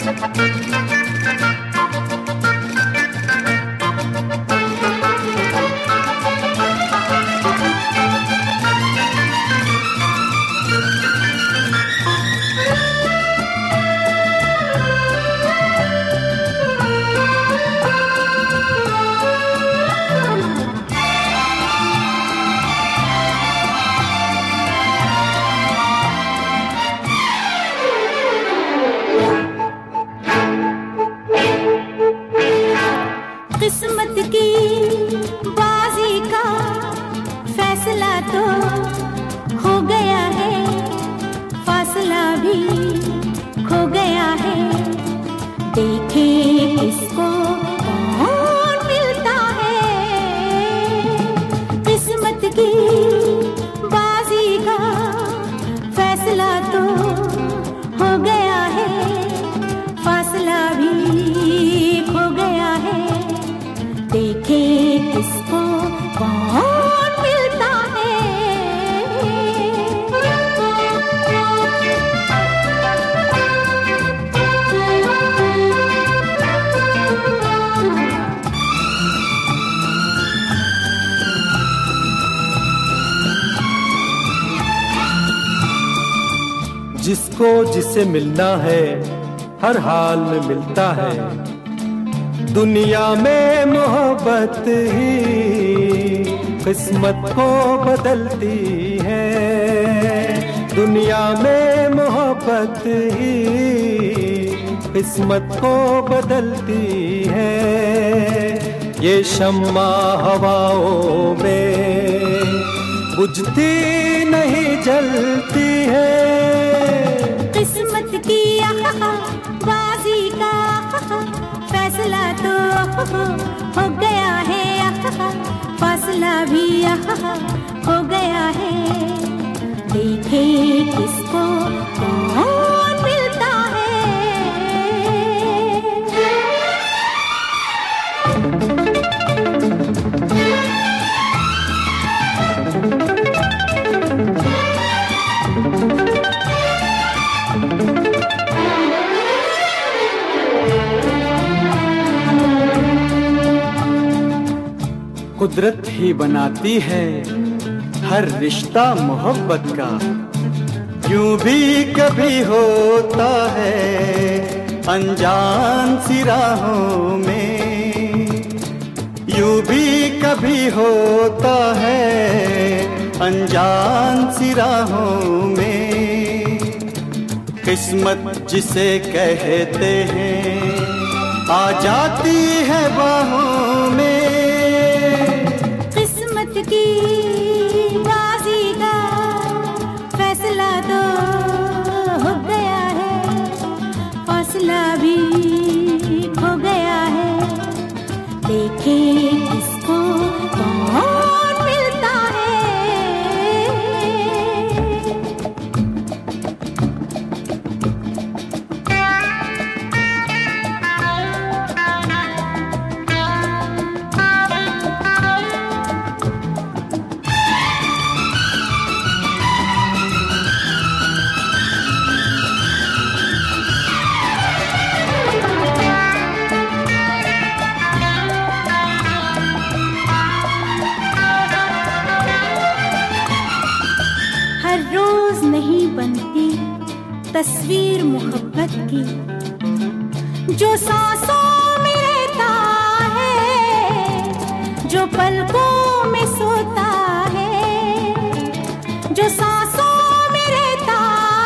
किस्मत की बाजी का फैसला तो हो गया है, फासला भी खो गया है। देखे किसको कौन मिलता है, किस्मत की बाजी का फैसला तो हो गया है, फासला भी खो गया है। देखे किसको कौन मिलता है। जिसको जिसे मिलना है हर हाल में मिलता है। दुनिया में मोहब्बत ही किस्मत को बदलती है। दुनिया में मोहब्बत ही किस्मत को बदलती है। ये शम्मा हवाओं में बुझती नहीं जलती है। किस्मत की बाजी का फैसला तो हो गया है, फासला भी हो गया है। देखे किसको कौन मिलता है। कुदरत ही बनाती है हर रिश्ता मोहब्बत का। यूं भी कभी होता है अनजान सी राहों में। यूं भी कभी होता है अनजान सी राहों में। किस्मत जिसे कहते हैं आ जाती है बाहों में। की बाजी का फैसला तो हो गया है, फासला भी खो गया है। देखे किसको कौन मिलता है। हर रोज नहीं बनती तस्वीर मोहब्बत की, जो सांसों में रहता है, जो पलकों में सोता है। जो सांसों में रहता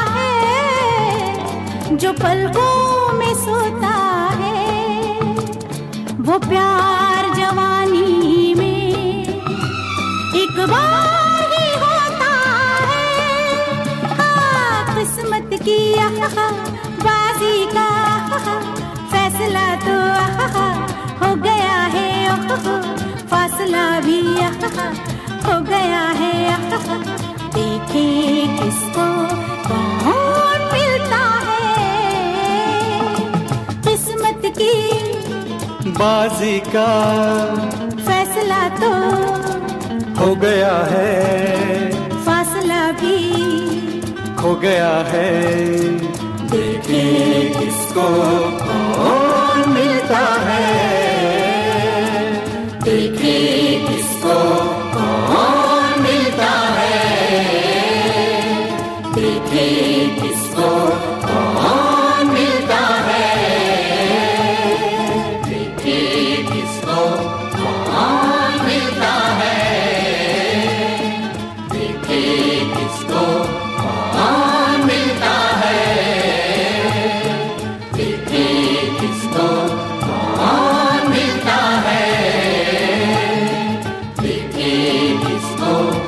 है, जो पलकों में सोता है। वो प्यार जवानी में एक बार ही होता है। हाँ, किस्मत की बाजी का फैसला तो हो गया है, फासला भी हो गया है। देखे किसको कौन मिलता है। किस्मत की बाजी का फैसला तो हो गया है, फासला भी खो गया है। देखे किसको कौन मिलता है, देखे किसको कौन मिलता है, देखे किसको कौन मिलता है, देखे किसको कौन मिलता है, देखे किसको कौन मिलता है, देखे किसको कौन मिलता है, देखे किसको